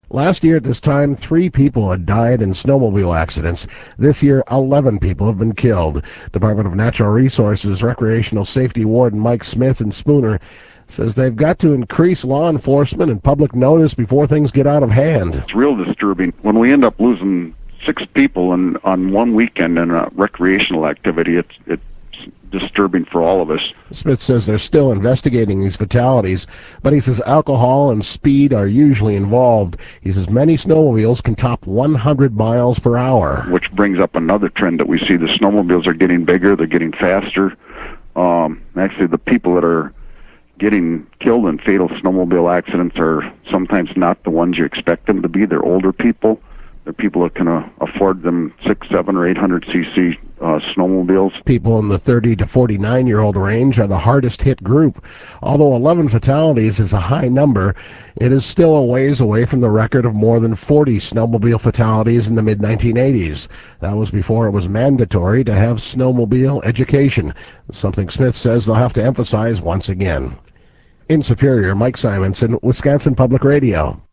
Last year at this time, 3 people had died in snowmobile accidents. This year, 11 people have been killed. Department of Natural Resources Recreational Safety Warden Mike Smith in Spooner says they've got to increase law enforcement and public notice before things get out of hand. It's real disturbing when we end up losing 6 people on one weekend in a recreational activity. It's disturbing for all of us. Smith says they're still investigating these fatalities, but he says alcohol and speed are usually involved. He says many snowmobiles can top 100 miles per hour. Which brings up another trend that we see. The snowmobiles are getting bigger, they're getting faster. Actually, the people that are getting killed in fatal snowmobile accidents are sometimes not the ones you expect them to be. They're older people. They're people that can afford them 600, 700, or 800 cc snowmobiles. People in the 30 to 49-year-old range are the hardest hit group. Although 11 fatalities is a high number, it is still a ways away from the record of more than 40 snowmobile fatalities in the mid-1980s. That was before it was mandatory to have snowmobile education, something Smith says they'll have to emphasize once again. In Superior, Mike Simonson, Wisconsin Public Radio.